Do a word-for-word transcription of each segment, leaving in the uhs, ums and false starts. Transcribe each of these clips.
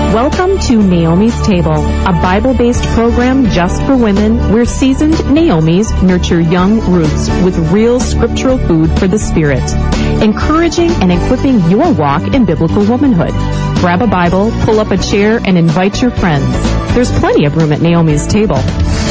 Welcome to Naomi's Table, a Bible-based program just for women where seasoned Naomis nurture young roots with real scriptural food for the spirit, encouraging and equipping your walk in biblical womanhood. Grab a Bible, pull up a chair, and invite your friends. There's plenty of room at Naomi's Table.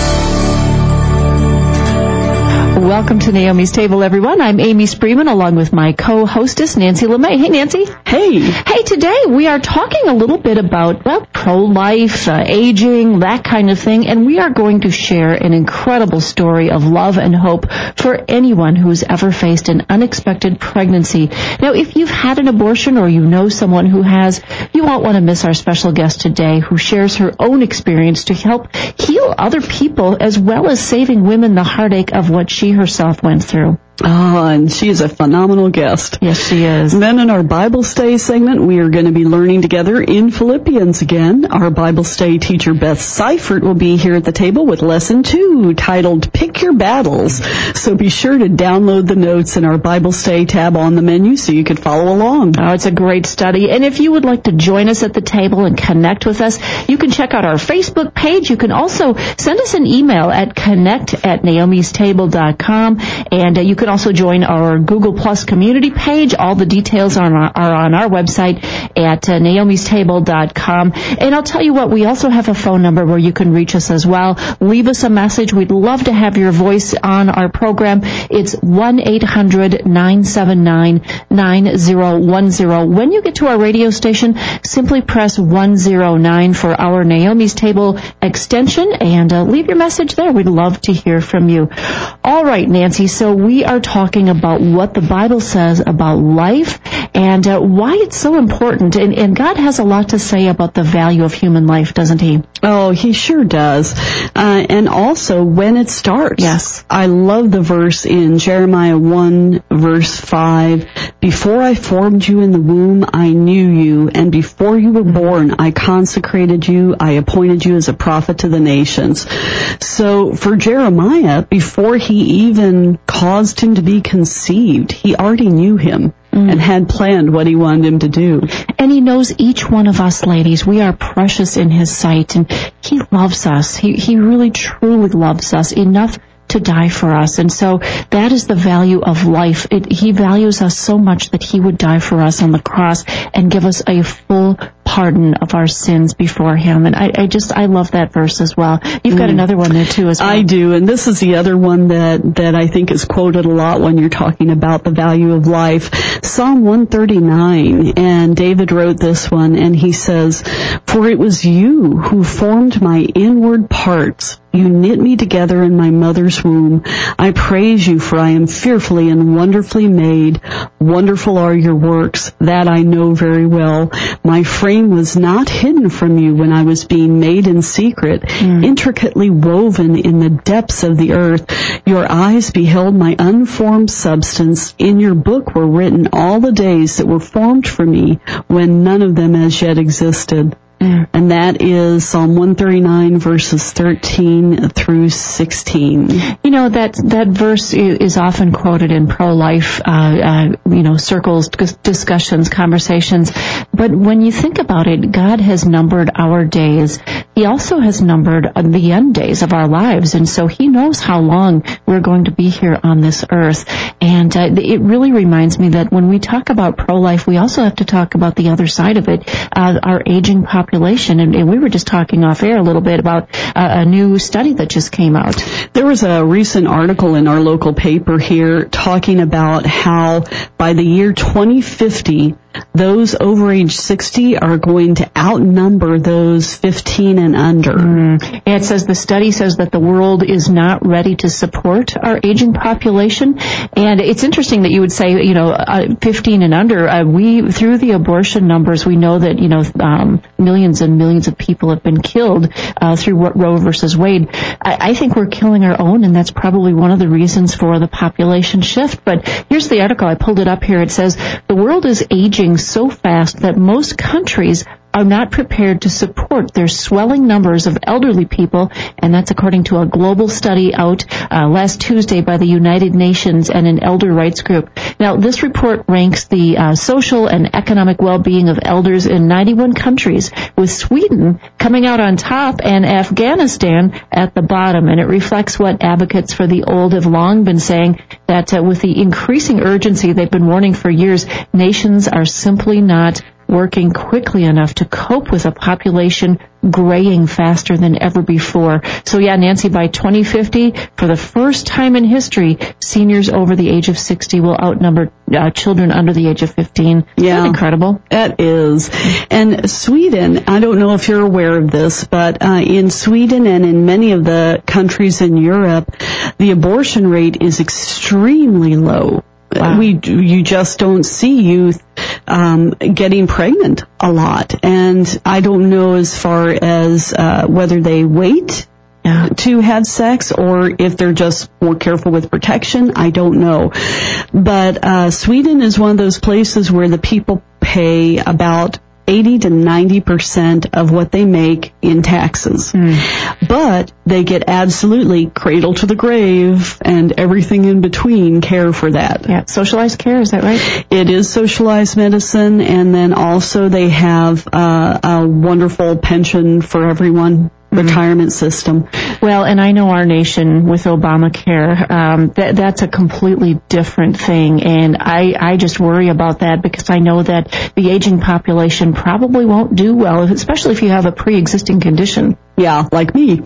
Welcome to Naomi's Table, everyone. I'm Amy Spreeman, along with my co-hostess, Nancy LeMay. Hey, Nancy. Hey. Hey, today we are talking a little bit about, well, pro-life, uh, aging, that kind of thing, and we are going to share an incredible story of love and hope for anyone who's ever faced an unexpected pregnancy. Now, if you've had an abortion or you know someone who has, you won't want to miss our special guest today who shares her own experience to help heal other people as well as saving women the heartache of what she herself went through. Oh, and she is a phenomenal guest. Yes, she is. And then in our Bible Stay segment, we are going to be learning together in Philippians again. Our Bible Stay teacher, Beth Seifert, will be here at the table with lesson two, titled Pick Your Battles. So be sure to download the notes in our Bible Stay tab on the menu so you can follow along. Oh, it's a great study. And if you would like to join us at the table and connect with us, you can check out our Facebook page. You can also send us an email at connect at naomis table dot com. And uh, you can also join our Google Plus community page. All the details are on our, are on our website at uh, naomis table dot com. And I'll tell you what, we also have a phone number where you can reach us as well. Leave us a message. We'd love to have your voice on our program. It's one eight hundred nine seven nine nine zero one zero. When you get to our radio station, simply press one zero nine for our Naomi's Table extension and uh, leave your message there. We'd love to hear from you. All right, Nancy, so we are talking about what the Bible says about life and uh, why it's so important. And, and God has a lot to say about the value of human life, doesn't he? Oh, he sure does. Uh, and also when it starts. Yes. I love the verse in Jeremiah one, verse five. Before I formed you in the womb, I knew you. And before you were born, I consecrated you. I appointed you as a prophet to the nations. So for Jeremiah, before he even caused him to be conceived, he already knew him. Mm. And had planned what he wanted him to do. And he knows each one of us, ladies. We are precious in his sight, and he loves us. He, he really, truly loves us enough to die for us. And so that is the value of life. It, he values us so much that he would die for us on the cross and give us a full pardon of our sins before him. And I, I just, I love that verse as well. You've got mm. another one there too as well. I do, and this is the other one that, that I think is quoted a lot when you're talking about the value of life. Psalm one thirty-nine, and David wrote this one, and he says, "For it was you who formed my inward parts. You knit me together in my mother's womb. I praise you, for I am fearfully and wonderfully made. Wonderful are your works, that I know very well. My frame was not hidden from you when I was being made in secret, mm. intricately woven in the depths of the earth. Your eyes beheld my unformed substance. In your book were written all the days that were formed for me, when none of them as yet existed." Mm. And that is Psalm one thirty-nine, verses thirteen through sixteen. You know, that that verse is often quoted in pro-life, uh, uh, you know, circles, discussions, conversations. But when you think about it, God has numbered our days. He also has numbered the end days of our lives. And so he knows how long we're going to be here on this earth. And uh, it really reminds me that when we talk about pro-life, we also have to talk about the other side of it, uh, our aging population. Population, and, and we were just talking off air a little bit about uh, a new study that just came out. There was a recent article in our local paper here talking about how by the year twenty fifty, those over age sixty are going to outnumber those fifteen and under. Mm. And it says the study says that the world is not ready to support our aging population. And it's interesting that you would say, you know, uh, fifteen and under. Uh, we, through the abortion numbers, we know that, you know, um, millions and millions of people have been killed uh, through Roe versus Wade. I, I think we're killing our own, and that's probably one of the reasons for the population shift. But here's the article. I pulled it up here. It says the world is aging so fast that most countries are not prepared to support their swelling numbers of elderly people, and that's according to a global study out uh, last Tuesday by the United Nations and an elder rights group. Now, this report ranks the uh, social and economic well-being of elders in ninety-one countries, with Sweden coming out on top and Afghanistan at the bottom, and it reflects what advocates for the old have long been saying, that uh, with the increasing urgency they've been warning for years, nations are simply not working quickly enough to cope with a population graying faster than ever before. So yeah, Nancy, by twenty fifty, for the first time in history, seniors over the age of sixty will outnumber uh, children under the age of fifteen. Yeah. Isn't that incredible? That is. And Sweden, I don't know if you're aware of this, but uh, in Sweden and in many of the countries in Europe, the abortion rate is extremely low. Wow. We, you just don't see youth um, getting pregnant a lot, and I don't know as far as uh, whether they wait yeah. to have sex or if they're just more careful with protection. I don't know, but uh, Sweden is one of those places where the people pay about eighty to ninety percent of what they make in taxes. Mm. But they get absolutely cradle to the grave and everything in between care for that. Yeah, socialized care, is that right? It is socialized medicine, and then also they have uh, a wonderful pension for everyone. Retirement system. Well, and I know our nation with Obamacare, um, that, that's a completely different thing, and I, I just worry about that because I know that the aging population probably won't do well, especially if you have a pre-existing condition. Yeah, like me.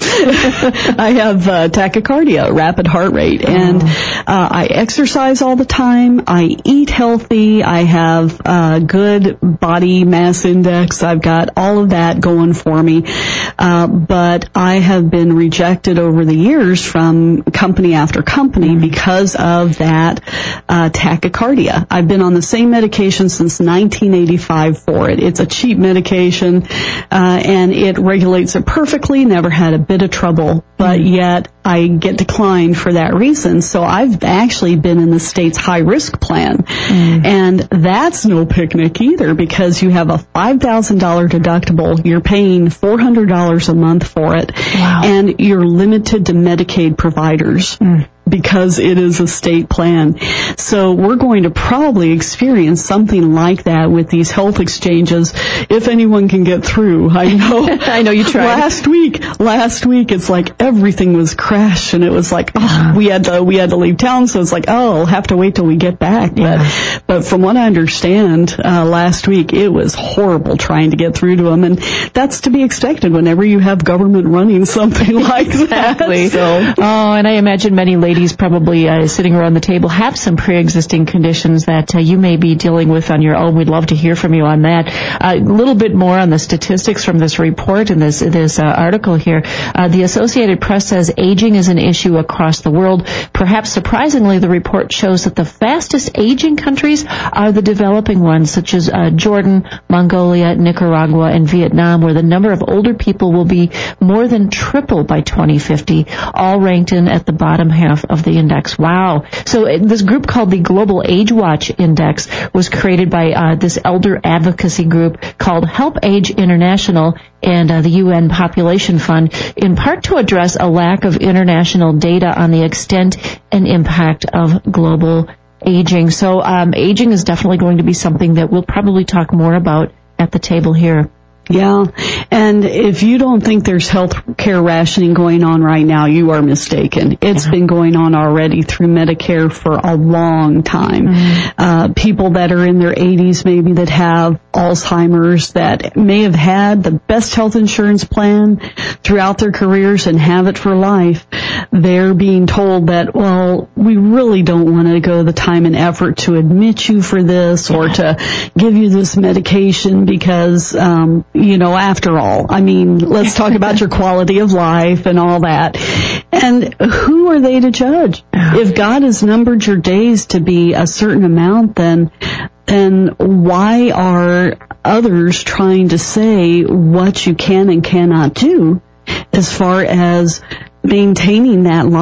I have uh, tachycardia, rapid heart rate, and uh, I exercise all the time. I eat healthy. I have uh, good body mass index. I've got all of that going for me. Uh, but I have been rejected over the years from company after company because of that uh, tachycardia. I've been on the same medication since nineteen eighty-five for it. It's a cheap medication, uh, and it regulates it perfectly. Never had a bit of trouble, but mm. yet I get declined for that reason. So I've actually been in the state's high-risk plan, mm. and that's no picnic either because you have a five thousand dollars deductible. You're paying four hundred dollars a month for it, wow. and you're limited to Medicaid providers. Mm. Because it is a state plan. So we're going to probably experience something like that with these health exchanges if anyone can get through. I know. I know you tried. Last week, last week it's like everything was crashed and it was like, oh, we had to, we had to leave town. So it's like, oh, I'll have to wait till we get back. Yeah. But, but from what I understand, uh, last week it was horrible trying to get through to them. And that's to be expected whenever you have government running something like exactly. that. So. Oh, and I imagine many ladies probably uh, sitting around the table have some pre-existing conditions that uh, you may be dealing with on your own. We'd love to hear from you on that. A uh, little bit more on the statistics from this report and this this uh, article here. Uh, the Associated Press says aging is an issue across the world. Perhaps surprisingly, the report shows that the fastest aging countries are the developing ones, such as uh, Jordan, Mongolia, Nicaragua, and Vietnam, where the number of older people will be more than triple by twenty fifty, all ranked in at the bottom half of the index. Wow. So uh, this group called the Global Age Watch Index was created by uh, this elder advocacy group called Help Age International and uh, the U N Population Fund, in part to address a lack of international data on the extent and impact of global aging. So um, aging is definitely going to be something that we'll probably talk more about at the table here. Yeah, and if you don't think there's health care rationing going on right now, you are mistaken. It's yeah. been going on already through Medicare for a long time. Mm-hmm. Uh, people that are in their eighties maybe that have Alzheimer's, that may have had the best health insurance plan throughout their careers and have it for life, they're being told that, well, we really don't want to go the time and effort to admit you for this yeah. or to give you this medication because, um, you know, after all, I mean, let's talk about your quality of life and all that. And who are they to judge? If God has numbered your days to be a certain amount, then then why are others trying to say what you can and cannot do as far as maintaining that life?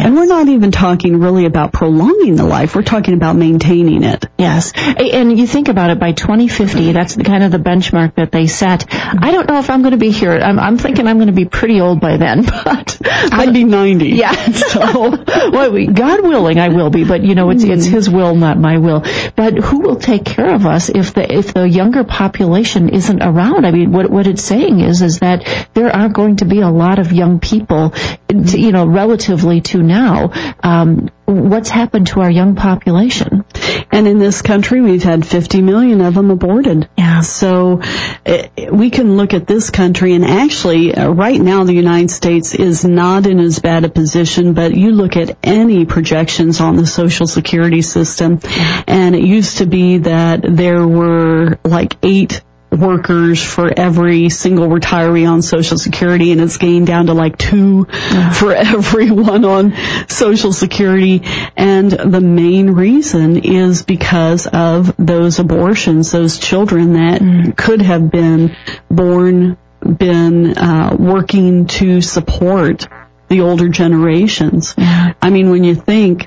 And we're not even talking really about prolonging the life. We're talking about maintaining it. Yes. And you think about it, by twenty fifty, that's the kind of the benchmark that they set. I don't know if I'm going to be here. I'm, I'm thinking I'm going to be pretty old by then, but, but I'd be ninety. Yeah. So, well, God willing, I will be, but you know, it's, it's His will, not my will. But who will take care of us if the, if the younger population isn't around? I mean, what, what it's saying is, is that there are going to be a lot of young people, to, you know, relatively to now. Um, what's happened to our young population? And in this country, we've had fifty million of them aborted. Yeah. So uh, we can look at this country, and actually, uh, right now, the United States is not in as bad a position, but you look at any projections on the Social Security system, and it used to be that there were like eight workers for every single retiree on Social Security, and it's gained down to like two yeah. for everyone on Social Security. And the main reason is because of those abortions, those children that mm. could have been born, been uh, working to support the older generations. Yeah. I mean, when you think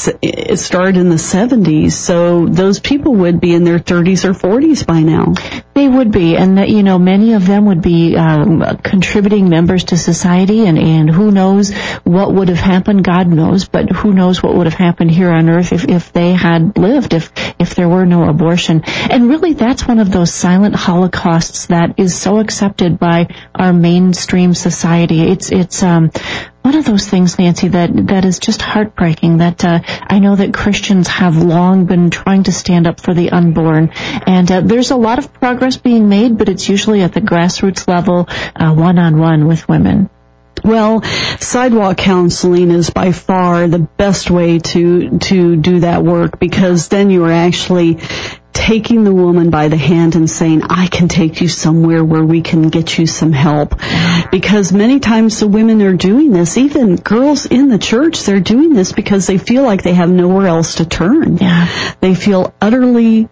it started in the seventies, so those people would be in their thirties or forties by now. They would be, and that, you know, many of them would be um, contributing members to society, and, and who knows what would have happened. God knows, but who knows what would have happened here on earth if, if they had lived, if if there were no abortion. And really, that's one of those silent holocausts that is so accepted by our mainstream society. It's it's um one of those things, Nancy, that, that is just heartbreaking, that uh, I know that Christians have long been trying to stand up for the unborn. And uh, there's a lot of progress being made, but it's usually at the grassroots level, uh, one-on-one with women. Well, sidewalk counseling is by far the best way to to do that work, because then you are actually taking the woman by the hand and saying, I can take you somewhere where we can get you some help. Because many times the women are doing this, even girls in the church, they're doing this because they feel like they have nowhere else to turn. Yeah. They feel utterly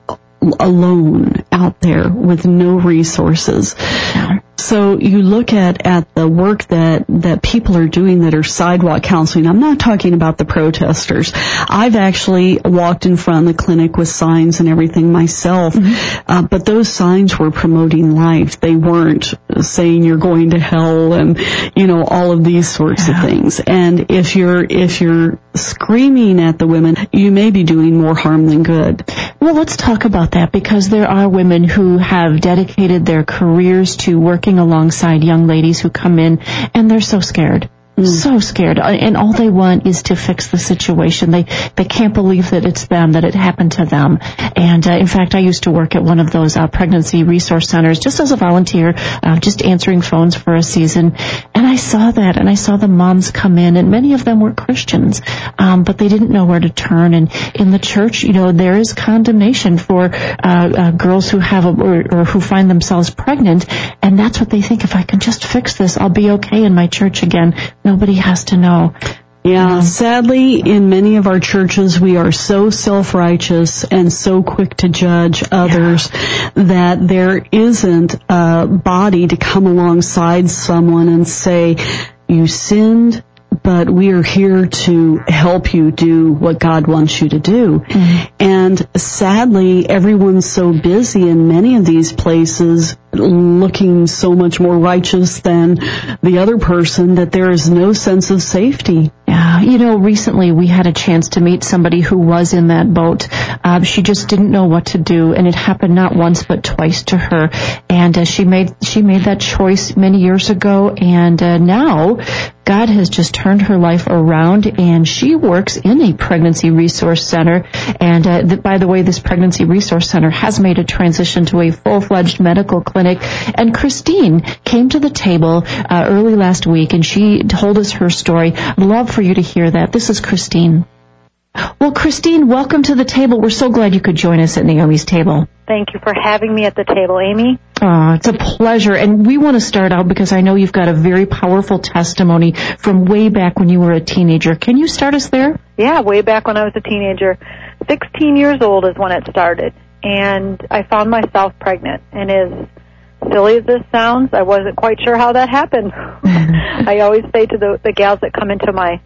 alone out there with no resources. Yeah. So you look at, at the work that, that people are doing that are sidewalk counseling. I'm not talking about the protesters. I've actually walked in front of the clinic with signs and everything myself, mm-hmm. uh, but those signs were promoting life. They weren't saying you're going to hell and, you know, all of these sorts yeah. of things. And if you're, if you're screaming at the women, you may be doing more harm than good. Well, let's talk about that, because there are women who have dedicated their careers to working alongside young ladies who come in, and they're so scared. Mm. So scared, and all they want is to fix the situation. They they can't believe that it's them, that it happened to them. And uh, in fact, I used to work at one of those uh, pregnancy resource centers just as a volunteer, uh, just answering phones for a season. And I saw that, and I saw the moms come in, and many of them were Christians, um, but they didn't know where to turn. And in the church, you know, there is condemnation for uh, uh, girls who have a, or, or who find themselves pregnant, and that's what they think. If I can just fix this, I'll be okay in my church again. Nobody has to know. Yeah, um, sadly, in many of our churches, we are so self-righteous and so quick to judge others yeah. that there isn't a body to come alongside someone and say, you sinned, but we are here to help you do what God wants you to do. Mm-hmm. And sadly, everyone's so busy in many of these places looking so much more righteous than the other person that there is no sense of safety. Yeah, you know, recently we had a chance to meet somebody who was in that boat. Uh, she just didn't know what to do, and it happened not once but twice to her. And uh, she made she made that choice many years ago, and uh, now God has just turned her life around, and she works in a pregnancy resource center. And uh, th- by the way, this pregnancy resource center has made a transition to a full-fledged medical clinic. And Christine came to the table uh, early last week, and she told us her story. I'd love for you to hear that. This is Christine. Well, Christine, welcome to the table. We're so glad you could join us at Naomi's Table. Thank you for having me at the table, Amy. Oh, it's a pleasure. And we want to start out because I know you've got a very powerful testimony from way back when you were a teenager. Can you start us there? Yeah, way back when I was a teenager. sixteen years old is when it started. And I found myself pregnant. And as silly as this sounds, I wasn't quite sure how that happened. I always say to the, the gals that come into my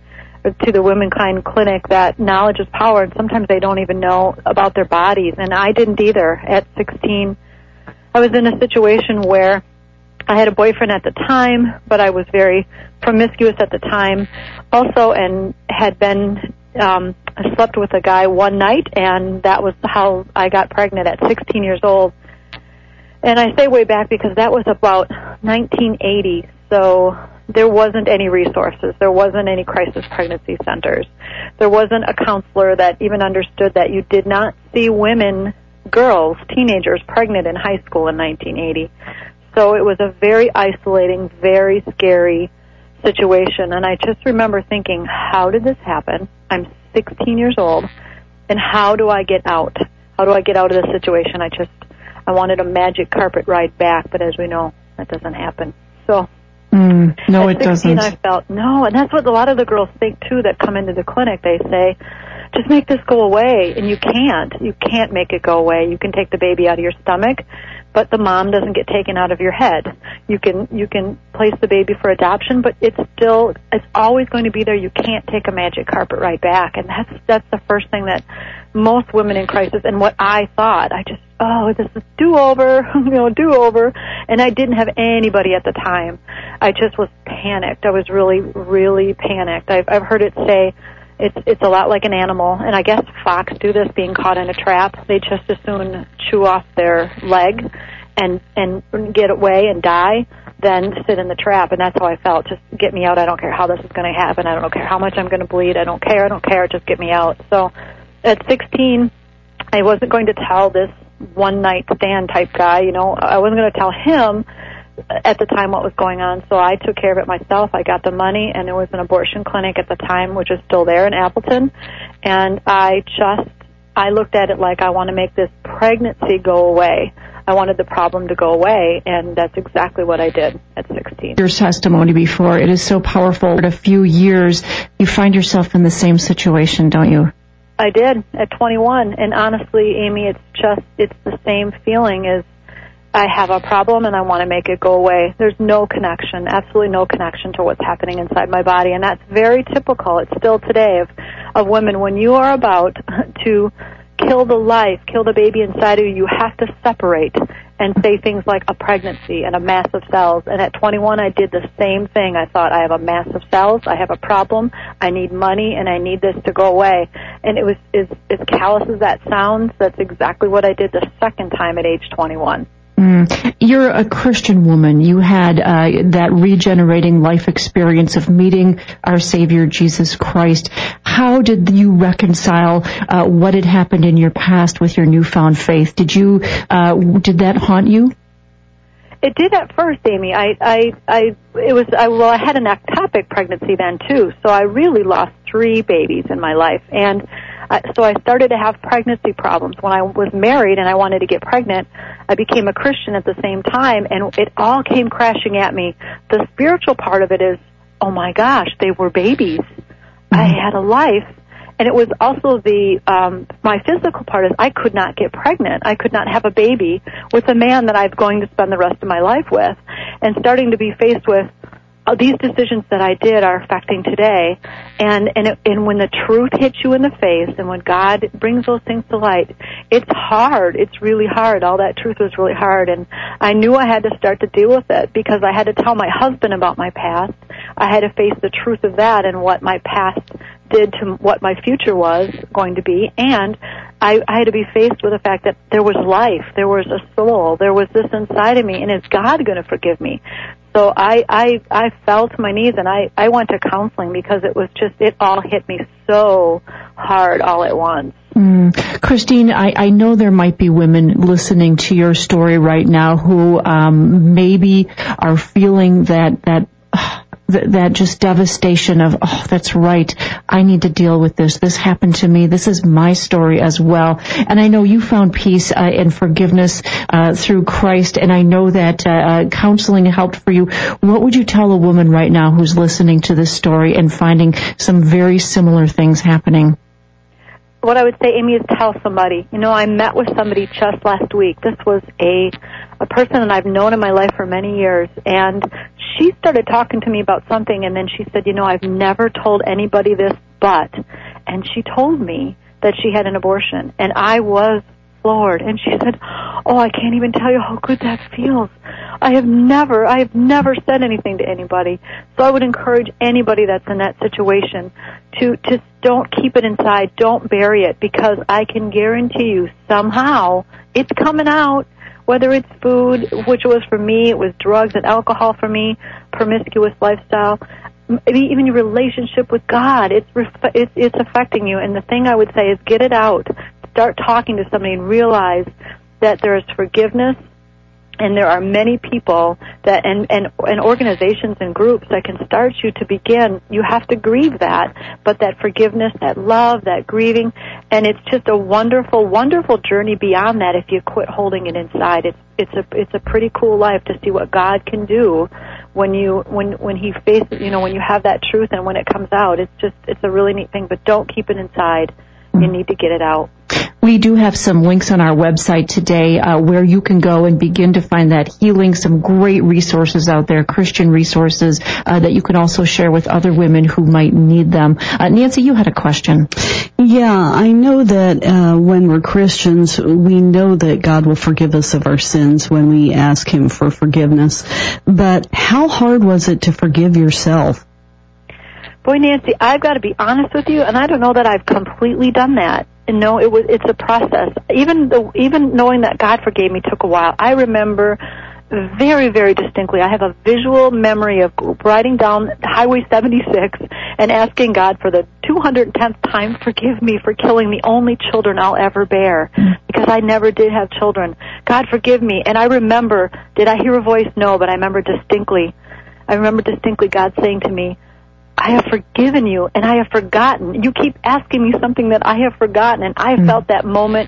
to the Womankind Clinic that knowledge is power, and sometimes they don't even know about their bodies. And I didn't either. At sixteen, I was in a situation where I had a boyfriend at the time, but I was very promiscuous at the time also, and had been um, I slept with a guy one night, and that was how I got pregnant at sixteen years old. And I say way back because that was about nineteen eighty, so there wasn't any resources. There wasn't any crisis pregnancy centers. There wasn't a counselor that even understood that you did not see women, girls, teenagers pregnant in high school in nineteen eighty. So it was a very isolating, very scary situation. And I just remember thinking, how did this happen? I'm sixteen years old, and how do I get out? How do I get out of this situation? I just, I wanted a magic carpet ride back, but as we know, that doesn't happen. So mm, no, it doesn't. I felt, no, and that's what a lot of the girls think, too, that come into the clinic. They say, just make this go away, and you can't. You can't make it go away. You can take the baby out of your stomach, but the mom doesn't get taken out of your head. You can you can place the baby for adoption, but it's still, it's always going to be there. You can't take a magic carpet right back, and that's that's the first thing that most women in crisis, and what I thought, I just, oh, this is do-over, you know, do-over, and I didn't have anybody at the time. I just was panicked. I was really, really panicked. I've, I've heard it say, It's it's a lot like an animal, and I guess fox do this, being caught in a trap. They just as soon chew off their leg and and get away and die than sit in the trap, and that's how I felt. Just get me out. I don't care how this is going to happen. I don't care how much I'm going to bleed. I don't care. I don't care. Just get me out. So at sixteen, I wasn't going to tell this one-night stand type guy, you know, I wasn't going to tell him at the time what was going on, so I took care of it myself. I got the money, and there was an abortion clinic at the time, which is still there in Appleton, and I just, I looked at it like, I want to make this pregnancy go away. I wanted the problem to go away, and that's exactly what I did at sixteen. Your testimony before, it is so powerful. In a few years, you find yourself in the same situation, don't you? I did, at twenty-one, and honestly, Amy, it's just, it's the same feeling as I have a problem and I want to make it go away. There's no connection, absolutely no connection to what's happening inside my body, and that's very typical. It's still today of, of women. When you are about to kill the life, kill the baby inside of you, you have to separate and say things like a pregnancy and a mass of cells. And at twenty-one, I did the same thing. I thought, I have a mass of cells, I have a problem, I need money, and I need this to go away. And it was, as, as callous as that sounds, that's exactly what I did the second time at age twenty-one. Mm. You're a Christian woman. You had uh, that regenerating life experience of meeting our Savior, Jesus Christ. How did you reconcile uh, what had happened in your past with your newfound faith? Did you uh, did that haunt you? It did at first, Amy. I, I, I, it was, I, well, I had an ectopic pregnancy then too, so I really lost three babies in my life, and uh, so I started to have pregnancy problems. When I was married and I wanted to get pregnant, I became a Christian at the same time, and it all came crashing at me. The spiritual part of it is, oh my gosh, they were babies. Mm-hmm. I had a life. And it was also the, um, my physical part is I could not get pregnant. I could not have a baby with a man that I'm going to spend the rest of my life with. And starting to be faced with, oh, these decisions that I did are affecting today. And, and, it, and when the truth hits you in the face and when God brings those things to light, it's hard. It's really hard. All that truth was really hard. And I knew I had to start to deal with it because I had to tell my husband about my past. I had to face the truth of that and what my past did to what my future was going to be, and I, I had to be faced with the fact that there was life, there was a soul, there was this inside of me, and is God going to forgive me? So I, I, I fell to my knees, and I, I went to counseling because it was just, it all hit me so hard all at once. Mm. Christine, I, I know there might be women listening to your story right now who um, maybe are feeling that, that Th- that just devastation of, oh, that's right, I need to deal with this. This happened to me. This is my story as well. And I know you found peace uh, and forgiveness uh, through Christ, and I know that uh, counseling helped for you. What would you tell a woman right now who's listening to this story and finding some very similar things happening? what I would say, Amy, is tell somebody. You know, I met with somebody just last week. This was a a person that I've known in my life for many years, and she started talking to me about something, and then she said, you know, I've never told anybody this but, and she told me that she had an abortion, and I was floored, and she said, oh, I can't even tell you how good that feels. I have never, I have never said anything to anybody. So I would encourage anybody that's in that situation to just don't keep it inside, don't bury it, because I can guarantee you somehow it's coming out, whether it's food, which was for me, it was drugs and alcohol for me, promiscuous lifestyle, maybe even your relationship with God, it's, it's, it's affecting you. And the thing I would say is get it out. Start talking to somebody and realize that there is forgiveness, and there are many people that and, and, and organizations and groups that can start you to begin. You have to grieve that, but that forgiveness, that love, that grieving, and it's just a wonderful, wonderful journey beyond that if you quit holding it inside. It's it's a it's a pretty cool life to see what God can do when you when when He faces, you know, when you have that truth and when it comes out. It's just it's a really neat thing, but don't keep it inside. You need to get it out. We do have some links on our website today uh, where you can go and begin to find that healing, some great resources out there, Christian resources uh, that you can also share with other women who might need them. Uh, Nancy, you had a question. Yeah, I know that uh, when we're Christians, we know that God will forgive us of our sins when we ask Him for forgiveness. But how hard was it to forgive yourself? Boy, Nancy, I've got to be honest with you, and I don't know that I've completely done that. And no, it was it's a process. Even the, even knowing that God forgave me took a while. I remember very, very distinctly. I have a visual memory of riding down Highway seventy-six and asking God for the two hundred tenth time, forgive me for killing the only children I'll ever bear, because I never did have children. God, forgive me. And I remember, did I hear a voice? No, but I remember distinctly. I remember distinctly God saying to me, I have forgiven you, and I have forgotten. You keep asking me something that I have forgotten, and I mm-hmm. felt that moment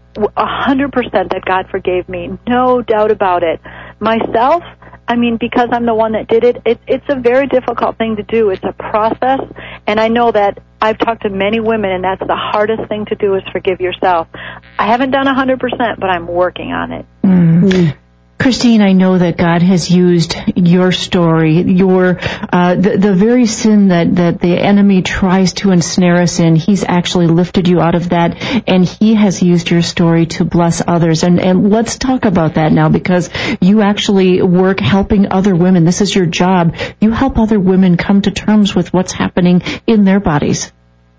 a hundred percent that God forgave me, no doubt about it. Myself, I mean, because I'm the one that did it, it, it's a very difficult thing to do. It's a process, and I know that I've talked to many women, and that's the hardest thing to do is forgive yourself. I haven't done a hundred percent, but I'm working on it. Mm-hmm. Christine, I know that God has used your story, your uh, the, the very sin that, that the enemy tries to ensnare us in. He's actually lifted you out of that, and He has used your story to bless others. And, and let's talk about that now, because you actually work helping other women. This is your job. You help other women come to terms with what's happening in their bodies.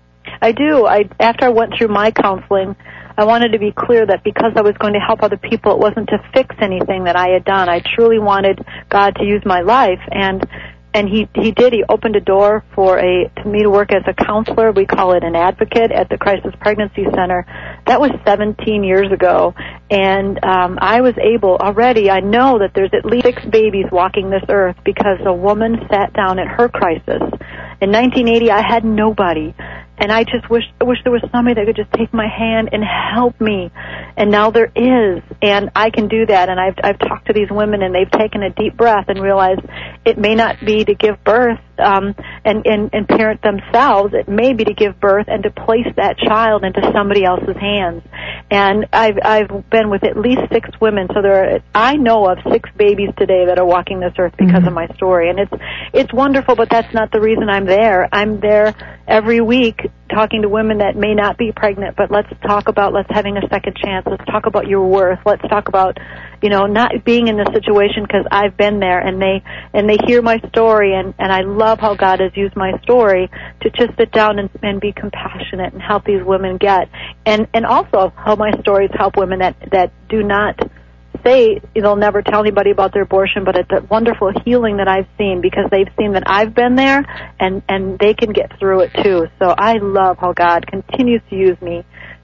I do. I after I went through my counseling, I wanted to be clear that because I was going to help other people, it wasn't to fix anything that I had done. I truly wanted God to use my life, and and he he did. He opened a door for a to me to work as a counselor. We call it an advocate at the Crisis Pregnancy Center. That was seventeen years ago, and um, I was able already. I know that there's at least six babies walking this earth because a woman sat down at her crisis. In nineteen eighty, I had nobody. And I just wish I wish there was somebody that could just take my hand and help me. And now there is, and I can do that. And I've I've talked to these women, and they've taken a deep breath and realized it may not be to give birth um, and, and and parent themselves. It may be to give birth and to place that child into somebody else's hands. And I've I've been with at least six women, so there are, I know of six babies today that are walking this earth because mm-hmm. of my story. And it's it's wonderful, but that's not the reason I'm there. I'm there every week talking to women that may not be pregnant, but let's talk about let's having a second chance. Let's talk about your worth. Let's talk about, you know, not being in this situation, because I've been there, and they and they hear my story, and, and I love how God has used my story to just sit down and, and be compassionate and help these women get, and and also how my stories help women that that do not say they'll never tell anybody about their abortion, but it's a wonderful healing that I've seen because they've seen that I've been there, and, and they can get through it too. So I love how God continues to use me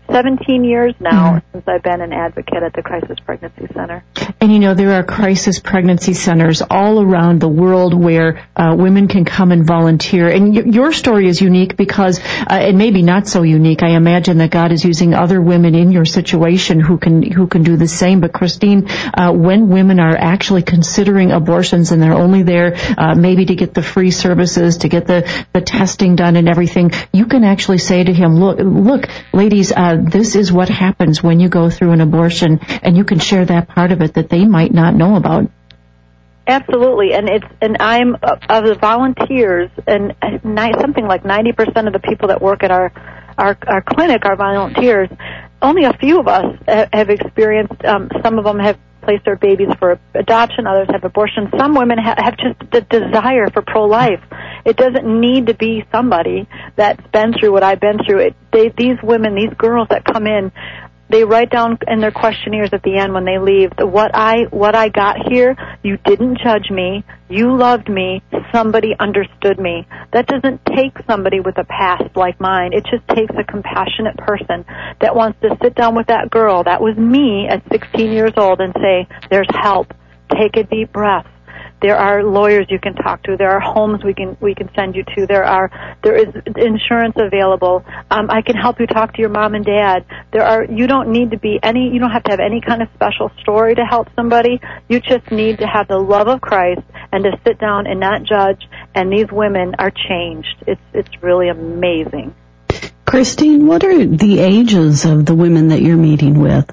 seventeen years now mm-hmm. since I've been an advocate at the Crisis Pregnancy Center. And you know, there are crisis pregnancy centers all around the world where uh, women can come and volunteer. And y- your story is unique because, uh, and maybe not so unique. I imagine that God is using other women in your situation who can who can do the same. But Christine, uh, when women are actually considering abortions and they're only there uh, maybe to get the free services, to get the, the testing done and everything, you can actually say to him, look, look, ladies, uh, this is what happens when you go through an abortion, and you can share that part of it that they might not know about. Absolutely, and it's and I'm of the volunteers, and something like ninety percent of the people that work at our our, our clinic are volunteers. Only a few of us have experienced. Um, some of them have placed their babies for adoption. Others have abortion. Some women ha- have just the desire for pro-life. It doesn't need to be somebody that's been through what I've been through. It, they, these women, these girls that come in, they write down in their questionnaires at the end when they leave, what I what I got here, you didn't judge me, you loved me, somebody understood me. That doesn't take somebody with a past like mine. It just takes a compassionate person that wants to sit down with that girl, that was me at sixteen years old, and say, there's help. Take a deep breath. There are lawyers you can talk to. There are homes we can we can send you to. There are there is insurance available. Um, I can help you talk to your mom and dad. There are you don't need to be any you don't have to have any kind of special story to help somebody. You just need to have the love of Christ and to sit down and not judge. And these women are changed. It's it's really amazing. Christine, what are the ages of the women that you're meeting with?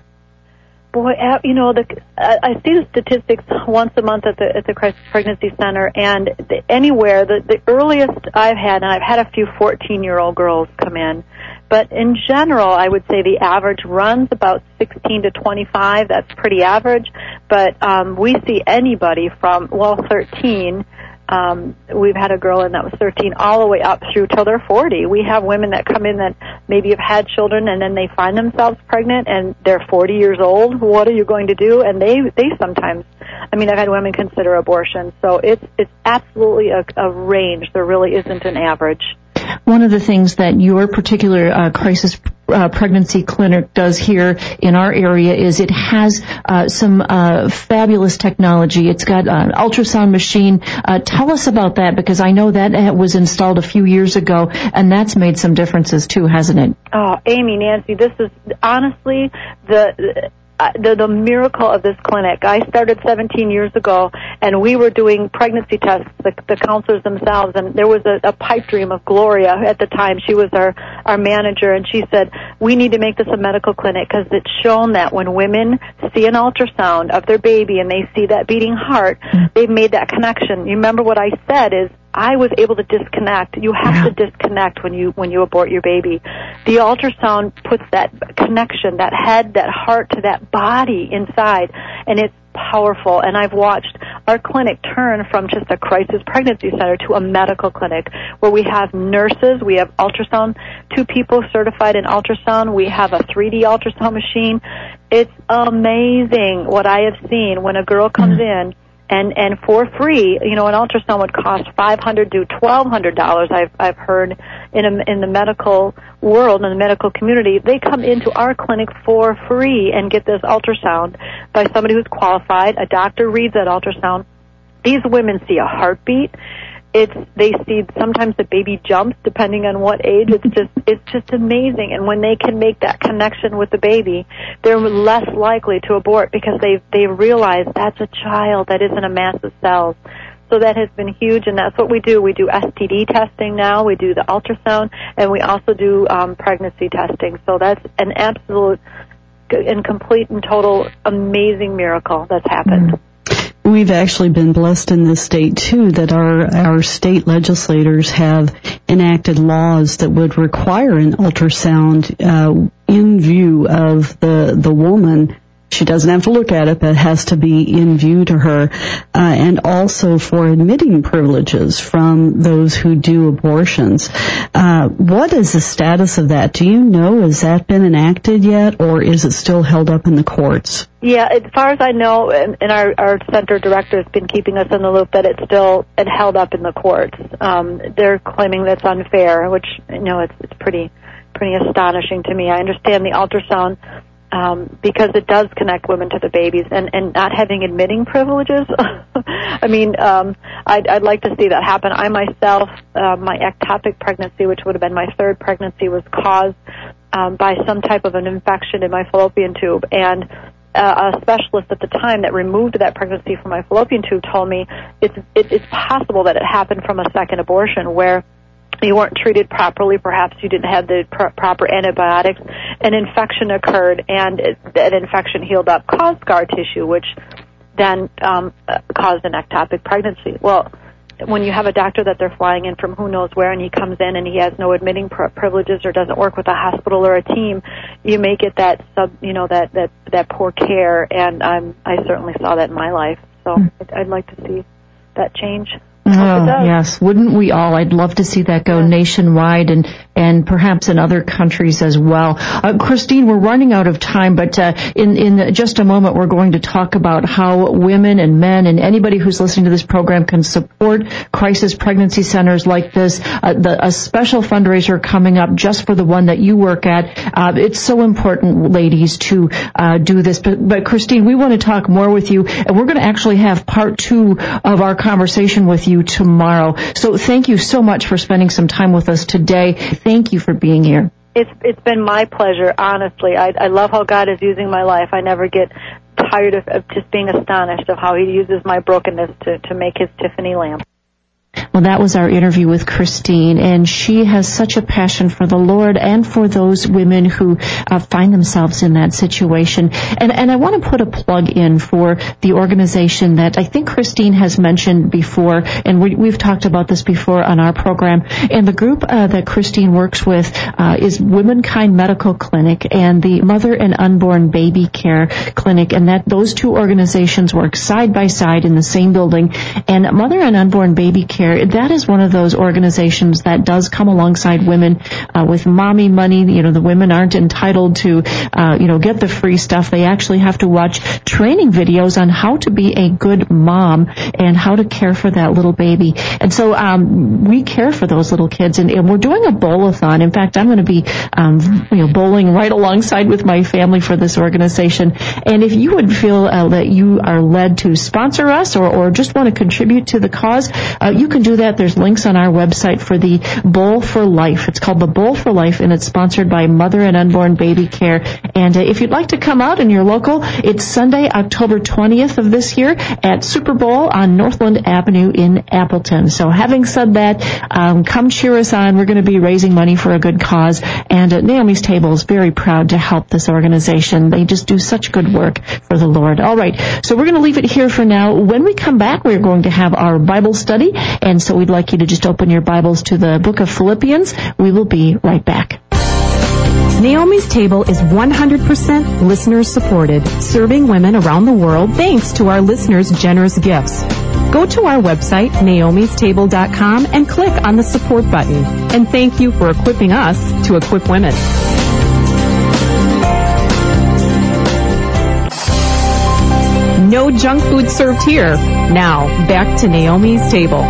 Boy, you know, the, I see the statistics once a month at the at the Crisis Pregnancy Center, and the, anywhere the, the earliest I've had, and I've had a few fourteen-year-old girls come in, but in general, I would say the average runs about sixteen to twenty-five. That's pretty average, but um, we see anybody from well thirteen. Um, we've had a girl in that was thirteen all the way up through till they're forty. We have women that come in that maybe have had children and then they find themselves pregnant and they're forty years old. What are you going to do? And they, they sometimes, I mean, I've had women consider abortion. So it's, it's absolutely a, a range. There really isn't an average. One of the things that your particular uh, crisis uh, pregnancy clinic does here in our area is it has uh, some uh, fabulous technology. It's got an ultrasound machine. Uh, tell us about that, because I know that was installed a few years ago, and that's made some differences too, hasn't it? Oh, Amy, Nancy, this is honestly the... The, the miracle of this clinic. I started seventeen years ago, and we were doing pregnancy tests, the, the counselors themselves, and there was a, a pipe dream of Gloria at the time. She was our, our manager, and she said, we need to make this a medical clinic because it's shown that when women see an ultrasound of their baby and they see that beating heart, they've made that connection. You remember what I said is, I was able to disconnect. You have yeah. to disconnect when you when you abort your baby. The ultrasound puts that connection, that head, that heart to that body inside, and it's powerful. And I've watched our clinic turn from just a crisis pregnancy center to a medical clinic where we have nurses, we have ultrasound, two people certified in ultrasound, we have a three D ultrasound machine. It's amazing what I have seen when a girl comes mm-hmm. in. And and for free, you know, an ultrasound would cost five hundred to twelve hundred dollars. I've I've heard in a, in the medical world, in the medical community, they come into our clinic for free and get this ultrasound by somebody who's qualified. A doctor reads that ultrasound. These women see a heartbeat. It's they see sometimes the baby jumps depending on what age. It's just it's just amazing. And when they can make that connection with the baby, they're less likely to abort because they they realize that's a child, that isn't a mass of cells. So that has been huge, and that's what we do. We do S T D testing now. We do the ultrasound, and we also do um, pregnancy testing. So that's an absolute and complete and total amazing miracle that's happened. Mm-hmm. We've actually been blessed in this state, too, that our, our state legislators have enacted laws that would require an ultrasound uh, in view of the, the woman. She doesn't have to look at it, but it has to be in view to her, uh, and also for admitting privileges from those who do abortions. Uh, what is the status of that? Do you know, has that been enacted yet, or is it still held up in the courts? Yeah, as far as I know, and, and our, our center director has been keeping us in the loop that it's still it held up in the courts. Um, they're claiming that's unfair, which, you know, it's, it's pretty pretty astonishing to me. I understand the ultrasound um, because it does connect women to the babies, and, and not having admitting privileges. I mean, um, I'd, I'd like to see that happen. I myself, uh, my ectopic pregnancy, which would have been my third pregnancy, was caused um, by some type of an infection in my fallopian tube, and Uh, a specialist at the time that removed that pregnancy from my fallopian tube told me it's it, it's possible that it happened from a second abortion where you weren't treated properly, perhaps you didn't have the pr- proper antibiotics, an infection occurred, and it, that infection healed up, caused scar tissue, which then um, caused an ectopic pregnancy. Well, when you have a doctor that they're flying in from who knows where, and he comes in and he has no admitting pr- privileges or doesn't work with a hospital or a team, you may get that sub, you know, that that that poor care. And um, I certainly saw that in my life. So mm. I'd, I'd like to see that change. Oh, yes. Wouldn't we all? I'd love to see that go yeah. nationwide and, and perhaps in other countries as well. Uh, Christine, we're running out of time, but uh, in, in just a moment we're going to talk about how women and men and anybody who's listening to this program can support crisis pregnancy centers like this. Uh, the, a special fundraiser coming up just for the one that you work at. Uh, it's so important, ladies, to uh, do this. But, but Christine, we want to talk more with you, and we're going to actually have part two of our conversation with you tomorrow. So thank you so much for spending some time with us today. Thank you for being here. It's it's been my pleasure, honestly. I, I love how God is using my life. I never get tired of, of just being astonished of how he uses my brokenness to, to make his Tiffany lamp. Well, that was our interview with Christine, and she has such a passion for the Lord and for those women who uh, find themselves in that situation. And, and I want to put a plug in for the organization that I think Christine has mentioned before, and we, we've talked about this before on our program. And the group uh, that Christine works with uh, is Womankind Medical Clinic and the Mother and Unborn Baby Care Clinic, and that those two organizations work side by side in the same building. And Mother and Unborn Baby Care, that is one of those organizations that does come alongside women uh, with mommy money. You know, the women aren't entitled to, uh, you know, get the free stuff. They actually have to watch training videos on how to be a good mom and how to care for that little baby. And so um, we care for those little kids, and, and we're doing a bowl-a-thon. In fact, I'm going to be, um, you know, bowling right alongside with my family for this organization. And if you would feel uh, that you are led to sponsor us or, or just want to contribute to the cause, uh, you can do that. There's links on our website for the Bowl for Life. It's called the Bowl for Life, and it's sponsored by Mother and Unborn Baby Care. And uh, if you'd like to come out and you're local, it's Sunday, October twentieth of this year at Super Bowl on Northland Avenue in Appleton. So having said that, um, come cheer us on. We're going to be raising money for a good cause, and uh, Naomi's Table is very proud to help this organization. They just do such good work for the Lord. All right, so we're going to leave it here for now. When we come back, we're going to have our Bible study, and so we'd like you to just open your Bibles to the book of Philippians. We will be right back. Naomi's Table is one hundred percent listener-supported, serving women around the world thanks to our listeners' generous gifts. Go to our website, naomis table dot com, and click on the support button. And thank you for equipping us to equip women. No junk food served here. Now, back to Naomi's Table.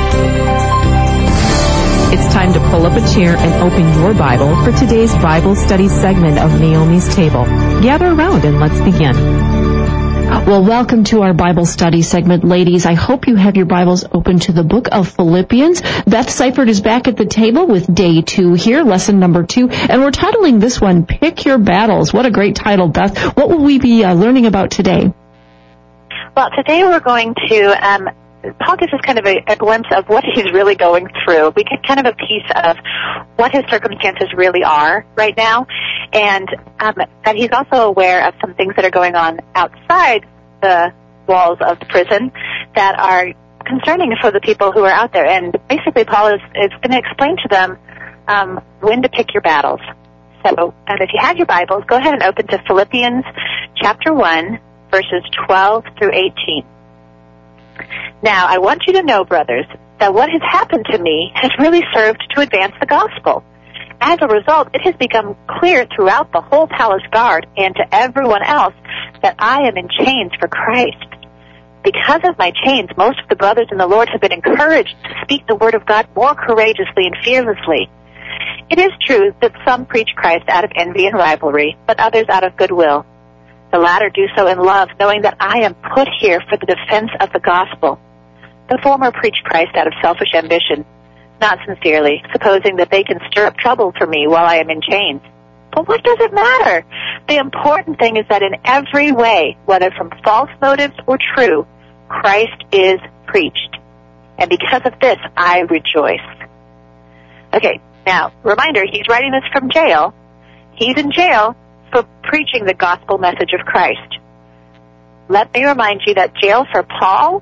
It's time to pull up a chair and open your Bible for today's Bible study segment of Naomi's Table. Gather around and let's begin. Well, welcome to our Bible study segment, ladies. I hope you have your Bibles open to the book of Philippians. Beth Seifert is back at the table with day two here, lesson number two, and we're titling this one, Pick Your Battles. What a great title, Beth. What will we be uh, learning about today? Well, today we're going to, um, Paul gives us kind of a, a glimpse of what he's really going through. We get kind of a piece of what his circumstances really are right now, and um, that he's also aware of some things that are going on outside the walls of the prison that are concerning for the people who are out there. And basically, Paul is, is going to explain to them um, when to pick your battles. So, and if you have your Bibles, go ahead and open to Philippians chapter one, verses twelve through eighteen. Now, I want you to know, brothers, that what has happened to me has really served to advance the gospel. As a result, it has become clear throughout the whole palace guard and to everyone else that I am in chains for Christ. Because of my chains, most of the brothers in the Lord have been encouraged to speak the word of God more courageously and fearlessly. It is true that some preach Christ out of envy and rivalry, but others out of goodwill. The latter do so in love, knowing that I am put here for the defense of the gospel. The former preach Christ out of selfish ambition, not sincerely, supposing that they can stir up trouble for me while I am in chains. But what does it matter? The important thing is that in every way, whether from false motives or true, Christ is preached. And because of this, I rejoice. Okay, now, reminder, he's writing this from jail. He's in jail for preaching the gospel message of Christ. Let me remind you that jail for Paul,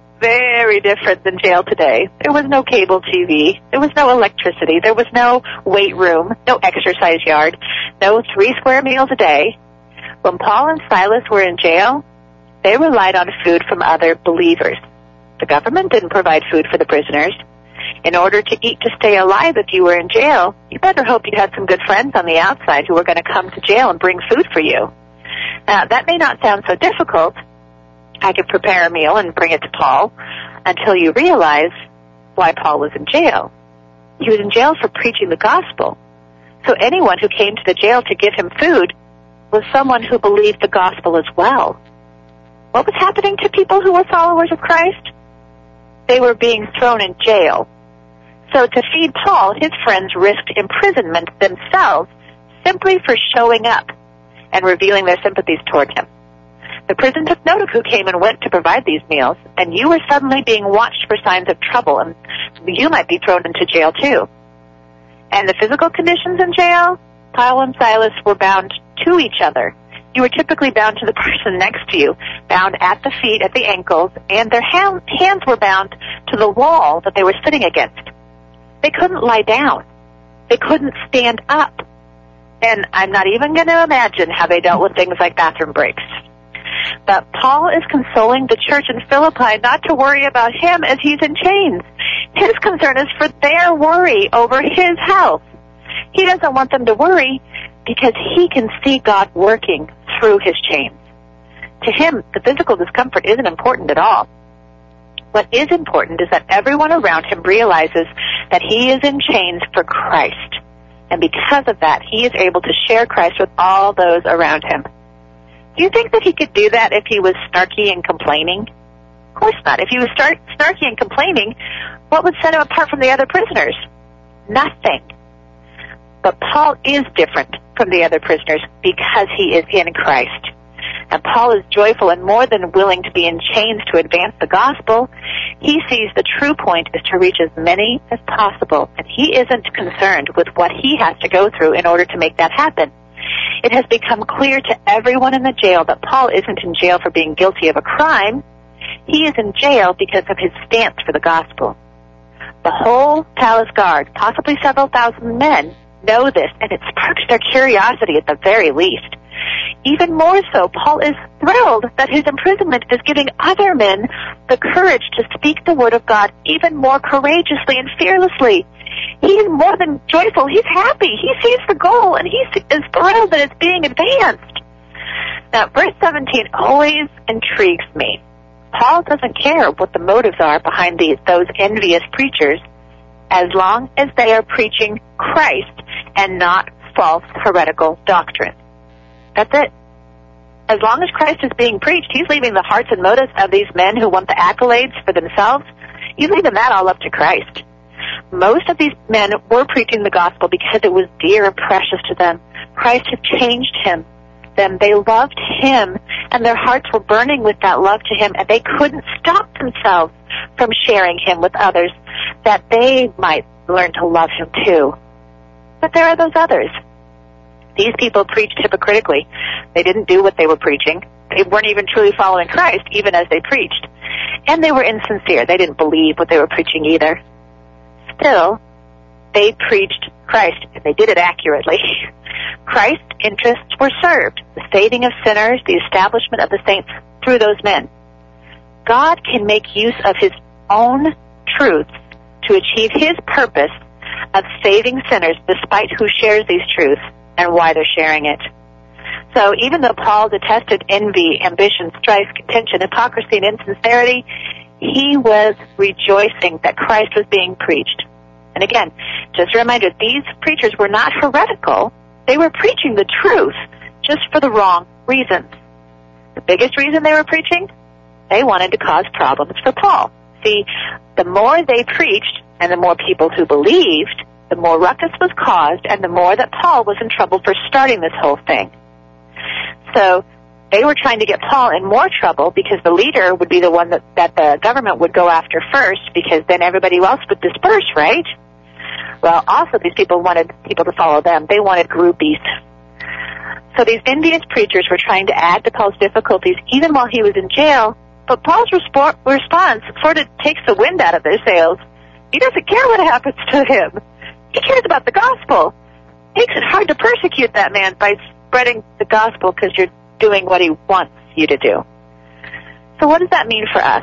very different than jail today. There was no cable T V. There was no electricity. There was no weight room, no exercise yard, no three square meals a day. When Paul and Silas were in jail, they relied on food from other believers. The government didn't provide food for the prisoners. In order to eat to stay alive if you were in jail, you better hope you had some good friends on the outside who were going to come to jail and bring food for you. Now, that may not sound so difficult. I could prepare a meal and bring it to Paul until you realize why Paul was in jail. He was in jail for preaching the gospel. So anyone who came to the jail to give him food was someone who believed the gospel as well. What was happening to people who were followers of Christ? They were being thrown in jail. So to feed Paul, his friends risked imprisonment themselves simply for showing up and revealing their sympathies toward him. The prison took note of who came and went to provide these meals, and you were suddenly being watched for signs of trouble, and you might be thrown into jail too. And the physical conditions in jail, Paul and Silas were bound to each other. You were typically bound to the person next to you, bound at the feet, at the ankles, and their hand, hands were bound to the wall that they were sitting against. They couldn't lie down. They couldn't stand up. And I'm not even going to imagine how they dealt with things like bathroom breaks. But Paul is consoling the church in Philippi not to worry about him as he's in chains. His concern is for their worry over his health. He doesn't want them to worry because he can see God working through his chains. To him, the physical discomfort isn't important at all. What is important is that everyone around him realizes that he is in chains for Christ. And because of that, he is able to share Christ with all those around him. Do you think that he could do that if he was snarky and complaining? Of course not. If he was start, snarky and complaining, what would set him apart from the other prisoners? Nothing. But Paul is different from the other prisoners because he is in Christ. And Paul is joyful and more than willing to be in chains to advance the gospel. He sees the true point is to reach as many as possible, and he isn't concerned with what he has to go through in order to make that happen. It has become clear to everyone in the jail that Paul isn't in jail for being guilty of a crime. He is in jail because of his stance for the gospel. The whole palace guard, possibly several thousand men, know this, and it sparks their curiosity at the very least. Even more so, Paul is thrilled that his imprisonment is giving other men the courage to speak the word of God even more courageously and fearlessly. He is more than joyful. He's happy. He sees the goal, and he is thrilled that it's being advanced. Now, verse seventeen always intrigues me. Paul doesn't care what the motives are behind these, those envious preachers, as long as they are preaching Christ and not false heretical doctrine. That's it. As long as Christ is being preached, he's leaving the hearts and motives of these men who want the accolades for themselves. He's leaving that all up to Christ. Most of these men were preaching the gospel because it was dear and precious to them. Christ had changed him. Them. They loved him, and their hearts were burning with that love to him, and they couldn't stop themselves from sharing him with others, that they might learn to love him too. But there are those others. These people preached hypocritically. They didn't do what they were preaching. They weren't even truly following Christ, even as they preached. And they were insincere. They didn't believe what they were preaching either. Still, they preached Christ, and they did it accurately. Christ's interests were served, the saving of sinners, the establishment of the saints through those men. God can make use of his own truths to achieve his purpose of saving sinners despite who shares these truths and why they're sharing it. So even though Paul detested envy, ambition, strife, contention, hypocrisy, and insincerity, he was rejoicing that Christ was being preached. And again, just a reminder, these preachers were not heretical. They were preaching the truth, just for the wrong reasons. The biggest reason they were preaching? They wanted to cause problems for Paul. See, the more they preached and the more people who believed, the more ruckus was caused and the more that Paul was in trouble for starting this whole thing. So they were trying to get Paul in more trouble because the leader would be the one that, that the government would go after first, because then everybody else would disperse, right? Well, also these people wanted people to follow them. They wanted groupies. So these envious preachers were trying to add to Paul's difficulties even while he was in jail, but Paul's respo- response sort of takes the wind out of their sails. He doesn't care what happens to him. He cares about the gospel. It makes it hard to persecute that man by spreading the gospel because you're doing what he wants you to do. So what does that mean for us?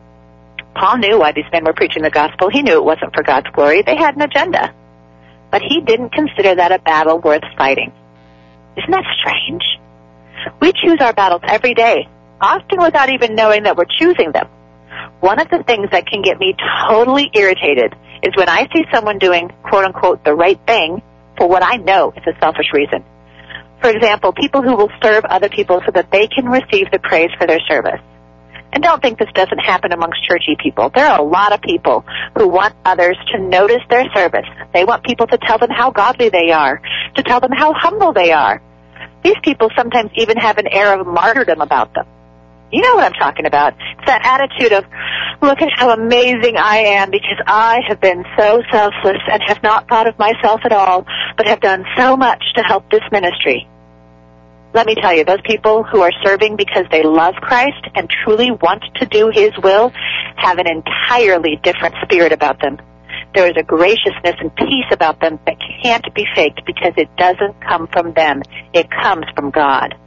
Paul knew why these men were preaching the gospel. He knew it wasn't for God's glory. They had an agenda. But he didn't consider that a battle worth fighting. Isn't that strange? We choose our battles every day, often without even knowing that we're choosing them. One of the things that can get me totally irritated is when I see someone doing, quote-unquote, the right thing for what I know is a selfish reason. For example, people who will serve other people so that they can receive the praise for their service. And don't think this doesn't happen amongst churchy people. There are a lot of people who want others to notice their service. They want people to tell them how godly they are, to tell them how humble they are. These people sometimes even have an air of martyrdom about them. You know what I'm talking about. It's that attitude of, look at how amazing I am because I have been so selfless and have not thought of myself at all, but have done so much to help this ministry. Let me tell you, those people who are serving because they love Christ and truly want to do His will have an entirely different spirit about them. There is a graciousness and peace about them that can't be faked because it doesn't come from them. It comes from God.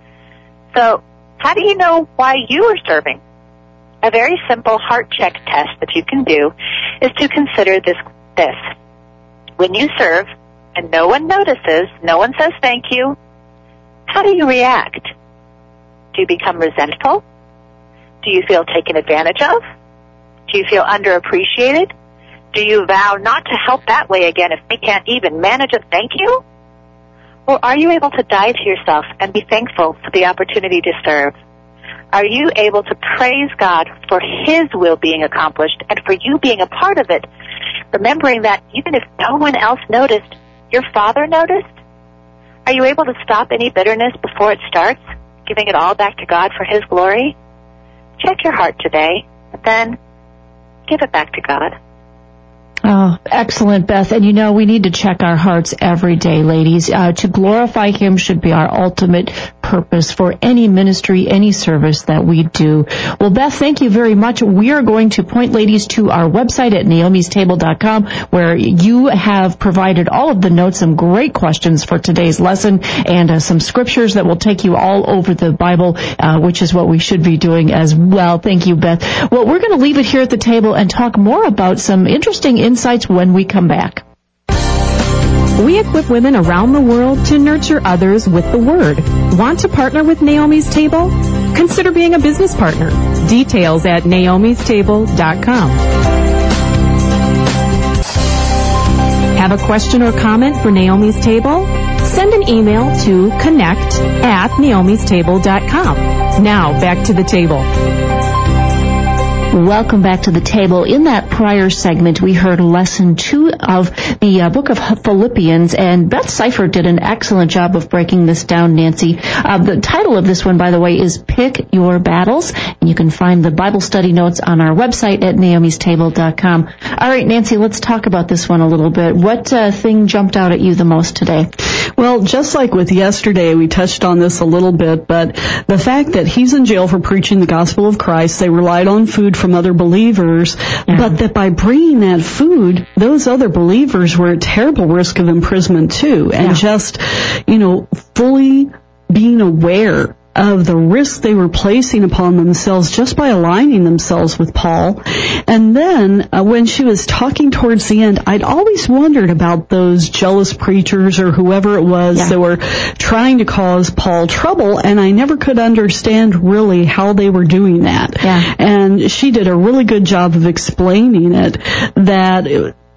So, how do you know why you are serving? A very simple heart check test that you can do is to consider this, this. When you serve and no one notices, no one says thank you, how do you react? Do you become resentful? Do you feel taken advantage of? Do you feel underappreciated? Do you vow not to help that way again if we can't even manage a thank you? Or are you able to die to yourself and be thankful for the opportunity to serve? Are you able to praise God for His will being accomplished and for you being a part of it, remembering that even if no one else noticed, your Father noticed? Are you able to stop any bitterness before it starts, giving it all back to God for His glory? Check your heart today, and then give it back to God. Oh, excellent, Beth. And you know, we need to check our hearts every day, ladies. Uh, to glorify Him should be our ultimate purpose for any ministry, any service that we do. Well, Beth, thank you very much. We are going to point ladies to our website at naomi's table dot com, where you have provided all of the notes, some great questions for today's lesson, and uh, some scriptures that will take you all over the Bible, uh, which is what we should be doing as well. Thank you, Beth. Well, we're going to leave it here at the table and talk more about some interesting insights when we come back. We equip women around the world to nurture others with the Word. Want to partner with Naomi's Table? Consider being a business partner. Details at naomi's table dot com. Have a question or comment for Naomi's Table? Send an email to connect at naomi's table dot com. Now, back to the table. Welcome back to the table. In that prior segment, we heard lesson two of the uh, book of Philippians, and Beth Seifert did an excellent job of breaking this down, Nancy. Uh, the title of this one, by the way, is Pick Your Battles, and you can find the Bible study notes on our website at naomi's table dot com. All right, Nancy, let's talk about this one a little bit. What uh, thing jumped out at you the most today? Well, just like with yesterday, we touched on this a little bit, but the fact that he's in jail for preaching the gospel of Christ, they relied on food from other believers, yeah. but that by bringing that food, those other believers were at terrible risk of imprisonment too, and yeah. just, you know, fully being aware of the risk they were placing upon themselves just by aligning themselves with Paul. And then uh, when she was talking towards the end, I'd always wondered about those jealous preachers or whoever it was yeah. that were trying to cause Paul trouble, and I never could understand really how they were doing that. Yeah. And she did a really good job of explaining it, that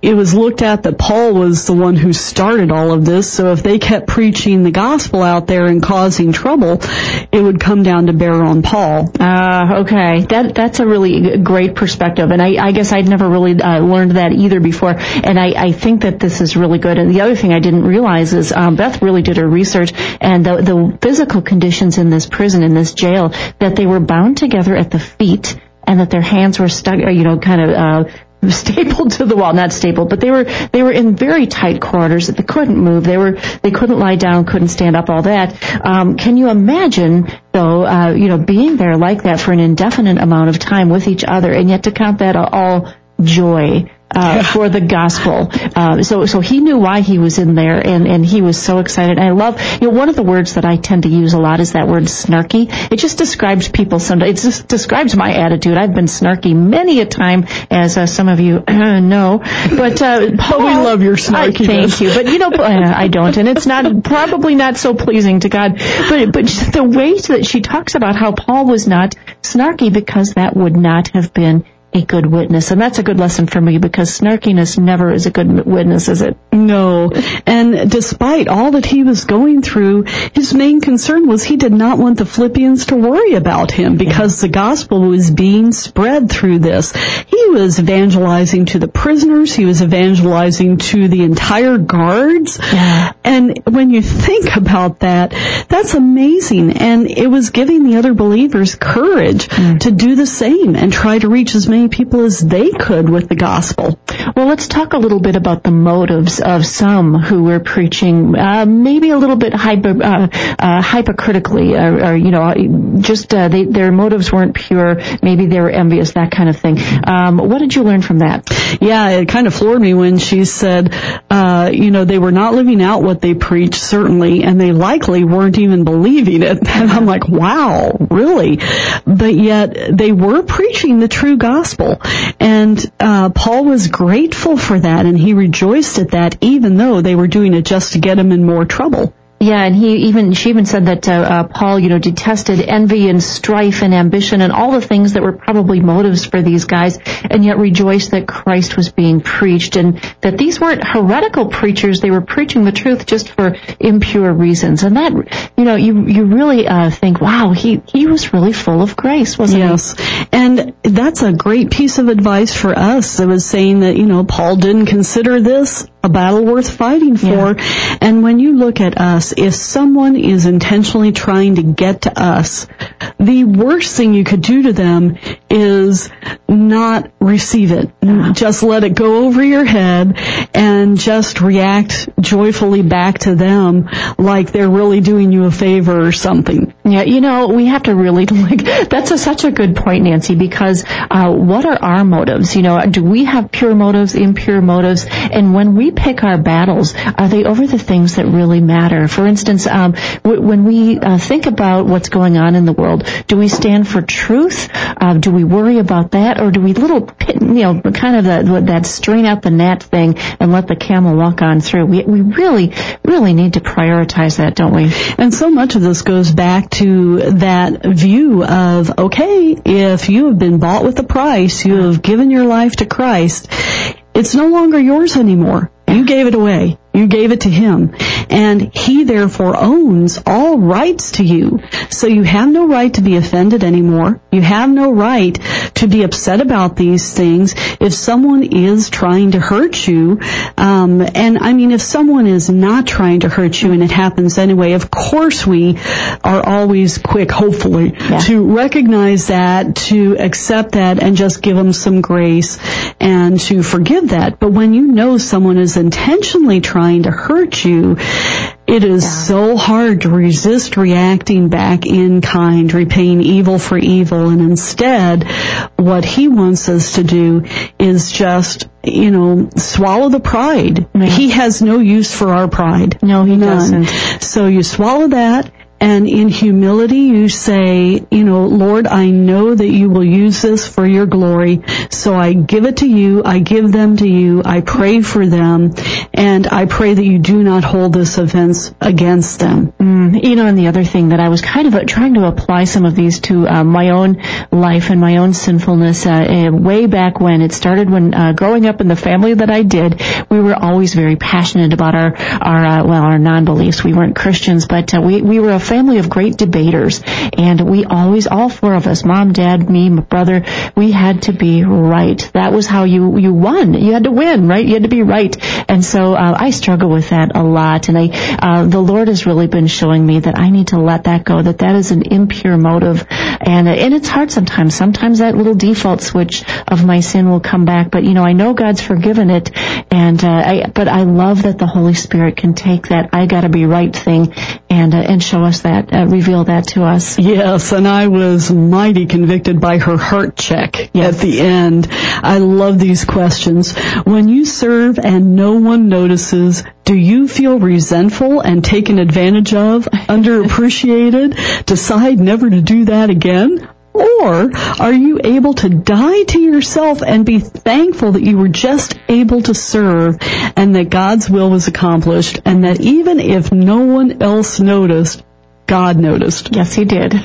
it was looked at that Paul was the one who started all of this, so if they kept preaching the gospel out there and causing trouble, it would come down to bear on Paul. Ah, uh, okay. That that's a really great perspective, and I, I guess I'd never really uh, learned that either before, and I, I think that this is really good. And the other thing I didn't realize is um, Beth really did her research, and the, the physical conditions in this prison, in this jail, that they were bound together at the feet, and that their hands were stuck, you know, kind of uh, stapled to the wall. Not stapled, but they were they were in very tight quarters. They couldn't move. They were they couldn't lie down, couldn't stand up. All that. Um, can you imagine, though, uh, you know, being there like that for an indefinite amount of time with each other, and yet to count that all joy? Uh, for the gospel. Uh, so, so he knew why he was in there, and, and he was so excited. And I love, you know, one of the words that I tend to use a lot is that word snarky. It just describes people sometimes. It just describes my attitude. I've been snarky many a time, as uh, some of you uh, know. But, uh, Paul, but we love your snarkiness. I, thank you. But, you know, uh, I don't, and it's not, probably not so pleasing to God. But, but just the way that she talks about how Paul was not snarky, because that would not have been a good witness. And that's a good lesson for me, because snarkiness never is a good witness, is it? No. And despite all that he was going through, his main concern was he did not want the Philippians to worry about him, because the gospel was being spread through this. He was evangelizing to the prisoners. He was evangelizing to the entire guards. Yeah. And when you think about that, that's amazing. And it was giving the other believers courage mm. to do the same and try to reach as many people as they could with the gospel. Well, let's talk a little bit about the motives of some who were preaching uh, maybe a little bit hyper, uh, uh, hypocritically, or, or you know, just uh, they, their motives weren't pure. Maybe they were envious, that kind of thing. Um, what did you learn from that? Yeah, it kind of floored me when she said, uh, you know, they were not living out what they preached, certainly, and they likely weren't even believing it. And I'm like, wow, really? But yet they were preaching the true gospel. And uh, Paul was grateful for that, and he rejoiced at that, even though they were doing it just to get him in more trouble. Yeah, and he even she even said that uh, uh, Paul, you know, detested envy and strife and ambition and all the things that were probably motives for these guys, and yet rejoiced that Christ was being preached, and that these weren't heretical preachers; they were preaching the truth just for impure reasons. And that, you know, you you really uh, think, wow, he he was really full of grace, wasn't yes. he? Yes, and that's a great piece of advice for us. It was saying that, you know, Paul didn't consider this a battle worth fighting for. Yeah. And when you look at us, if someone is intentionally trying to get to us, the worst thing you could do to them is not receive it. Just let it go over your head and just react joyfully back to them like they're really doing you a favor or something. Yeah, you know, we have to really, like, that's a, such a good point, Nancy, because uh, what are our motives? You know, do we have pure motives, impure motives? And when we pick our battles, are they over the things that really matter? For instance, um, w- when we uh, think about what's going on in the world, do we stand for truth? Uh, do we worry about that? Or do we little, pit, you know, kind of the, that strain out the gnat thing and let the camel walk on through? We, we really, really need to prioritize that, don't we? And so much of this goes back to that view of, okay, if you have been bought with a price, you have given your life to Christ, it's no longer yours anymore. You gave it away. You gave it to him. And he therefore owns all rights to you. So you have no right to be offended anymore. You have no right to be upset about these things. If someone is trying to hurt you, um, and I mean, if someone is not trying to hurt you and it happens anyway, of course we are always quick, hopefully, yeah. to recognize that, to accept that, and just give them some grace and to forgive that. But when you know someone is intentionally trying to hurt you, it is yeah. so hard to resist reacting back in kind, repaying evil for evil, and instead what he wants us to do is just, you know, swallow the pride. Yeah. He has no use for our pride. No, he None. doesn't. So you swallow that, And in humility, you say, you know, Lord, I know that you will use this for your glory, so I give it to you, I give them to you, I pray for them, and I pray that you do not hold this offense against them. Mm, you know, and the other thing that I was kind of uh, trying to apply some of these to uh, my own life and my own sinfulness, uh, uh, way back when. It started when uh, growing up in the family that I did, we were always very passionate about our, our uh, well, our non-beliefs. We weren't Christians, but uh, we, we were a family of great debaters, and we always, all four of us, Mom, Dad, me, my brother, we had to be right. That was how you, you won. You had to win, right? You had to be right. And so uh, I struggle with that a lot, and I, uh, the Lord has really been showing me that I need to let that go, that that is an impure motive, and, uh, and it's hard sometimes. Sometimes that little default switch of my sin will come back, but you know, I know God's forgiven it, and uh, I, but I love that the Holy Spirit can take that I gotta be right thing and uh, and show us that, uh, reveal that to us. Yes, and I was mighty convicted by her heart check yes. at the end. I love these questions. When you serve and no one notices, do you feel resentful and taken advantage of, underappreciated, decide never to do that again? Or are you able to die to yourself and be thankful that you were just able to serve and that God's will was accomplished, and that even if no one else noticed, God noticed? Yes, he did.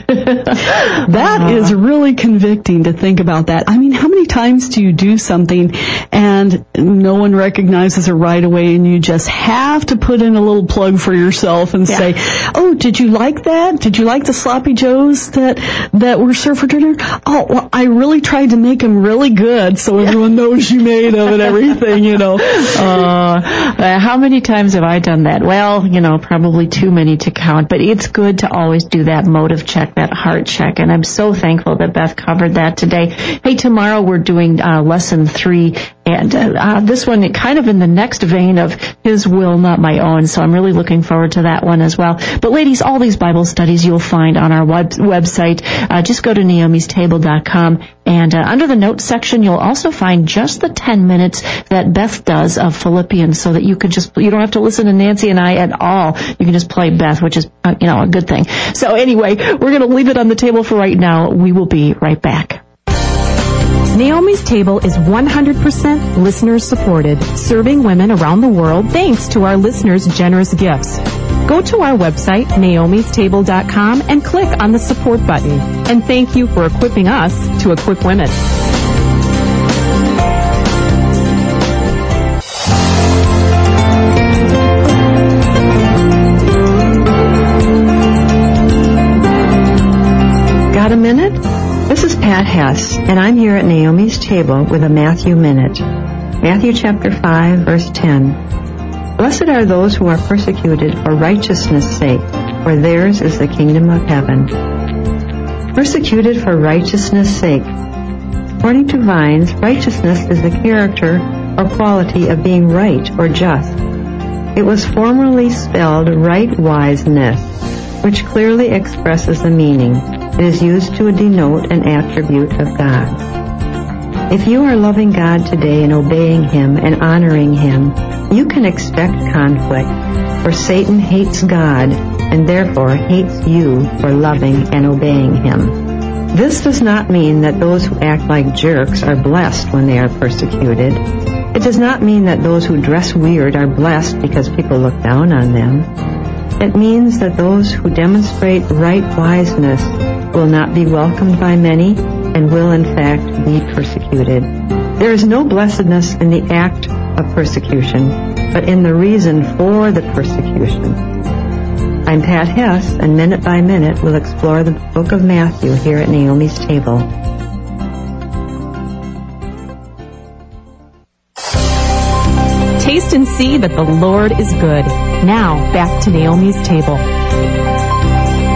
That uh, is really convicting to think about that. I mean, how many times do you do something and no one recognizes it right away, and you just have to put in a little plug for yourself and yeah. say, oh, did you like that? Did you like the sloppy joes that that were served for dinner? Oh, well, I really tried to make them really good so everyone knows you made them and everything, you know. Uh, uh, how many times have I done that? Well, you know, probably too many to count, but it's good to always do that motive check, that heart check, and I'm so thankful that Beth covered that today. Hey, tomorrow we're doing uh, lesson three, and uh, uh, this one kind of in the next vein of His will, not my own, so I'm really looking forward to that one as well. But ladies, all these Bible studies you'll find on our web- website. Uh, just go to naomis table dot com, and uh, under the notes section you'll also find just the ten minutes that Beth does of Philippians, so that you could just, you don't have to listen to Nancy and I at all. You can just play Beth, which is, uh, you know, a good thing. So anyway, we're going to leave it on the table for right now. We will be right back. Naomi's Table is one hundred percent listener supported, serving women around the world thanks to our listeners' generous gifts. Go to our website, naomis table dot com, and click on the support button. And thank you for equipping us to equip women. Got a minute? This is Pat Hess, and I'm here at Naomi's Table with a Matthew Minute. Matthew chapter five, verse ten. Blessed are those who are persecuted for righteousness' sake, for theirs is the kingdom of heaven. Persecuted for righteousness' sake. According to Vines, righteousness is the character or quality of being right or just. It was formerly spelled right-wiseness, which clearly expresses the meaning. It is used to denote an attribute of God. If you are loving God today and obeying Him and honoring Him, you can expect conflict, for Satan hates God and therefore hates you for loving and obeying Him. This does not mean that those who act like jerks are blessed when they are persecuted. It does not mean that those who dress weird are blessed because people look down on them. It means that those who demonstrate right wiseness will not be welcomed by many and will in fact be persecuted. There is no blessedness in the act of persecution, but in the reason for the persecution. I'm Pat Hess, and minute by minute we'll explore the book of Matthew here at Naomi's Table. Taste and see that the Lord is good. Now, back to Naomi's Table. Well,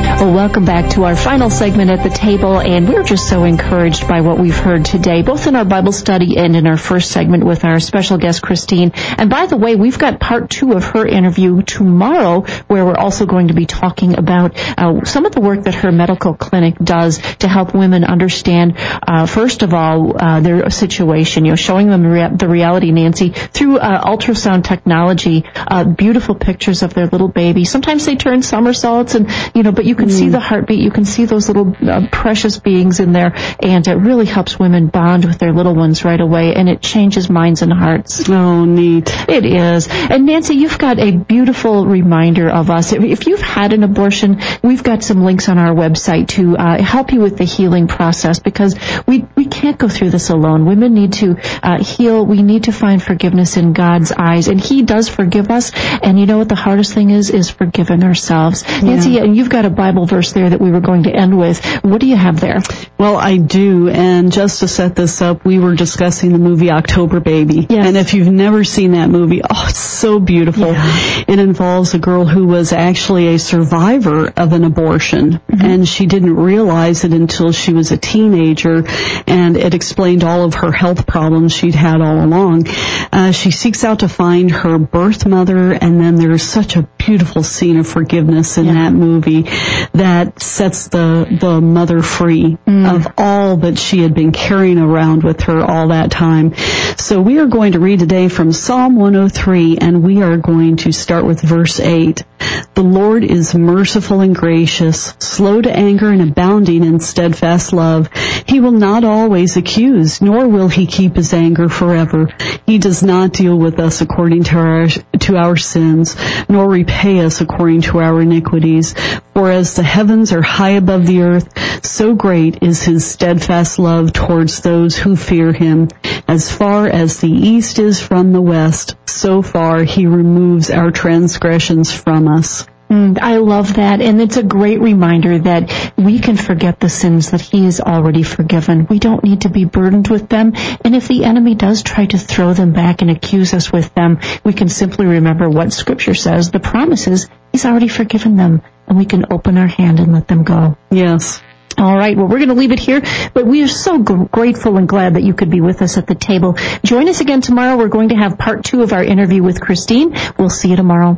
Welcome back to our final segment at the table, and we're just so encouraged by what we've heard today, both in our Bible study and in our first segment with our special guest, Christine. And by the way, we've got part two of her interview tomorrow, where we're also going to be talking about uh, some of the work that her medical clinic does to help women understand, uh, first of all, uh, their situation, you know, showing them rea- the reality, Nancy, through uh, ultrasound technology, uh, beautiful pictures of their little baby. Sometimes they turn somersaults, and, you know, but you can mm. see the heartbeat, you can see those little uh, precious beings in there, and it really helps women bond with their little ones right away, and it changes minds and hearts. Oh, neat. It is. And Nancy, you've got a beautiful reminder of us. If you've had an abortion, we've got some links on our website to uh, help you with the healing process, because we we can't go through this alone. Women need to uh, heal. We need to find forgiveness in God's eyes, and He does forgive us. And you know what the hardest thing is? Is forgiving ourselves. Yeah. Nancy, and you've got a Bible verse there that we were going to end with. What do you have there? Well, I do, and just to set this up, we were discussing the movie October Baby. Yes. And if you've never seen that movie, oh, it's so beautiful. Yeah. It involves a girl who was actually a survivor of an abortion, mm-hmm. and she didn't realize it until she was a teenager, and it explained all of her health problems she'd had all along. Uh, she seeks out to find her birth mother, and then there's such a beautiful scene of forgiveness in yeah. that movie that sets the, the mother free mm. of all that she had been carrying around with her all that time. So we are going to read today from Psalm one oh three, and we are going to start with verse eight. The Lord is merciful and gracious, slow to anger and abounding in steadfast love. He will not always accuse, nor will He keep His anger forever. He does not deal with us according to our, to our sins, nor repay us according to our iniquities. For as the heavens are high above the earth, so great is His steadfast love towards those who fear Him. As far as the east is from the west, so far He removes our transgressions from us. Mm, I love that, and it's a great reminder that we can forget the sins that He has already forgiven. We don't need to be burdened with them, and if the enemy does try to throw them back and accuse us with them, we can simply remember what Scripture says. The promise is He's already forgiven them, and we can open our hand and let them go. Yes. All right, well, we're going to leave it here, but we are so g- grateful and glad that you could be with us at the table. Join us again tomorrow. We're going to have part two of our interview with Christine. We'll see you tomorrow.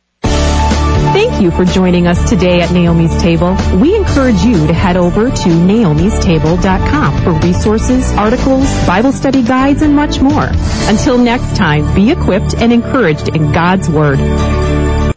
Thank you for joining us today at Naomi's Table. We encourage you to head over to naomis table dot com for resources, articles, Bible study guides, and much more. Until next time, be equipped and encouraged in God's Word.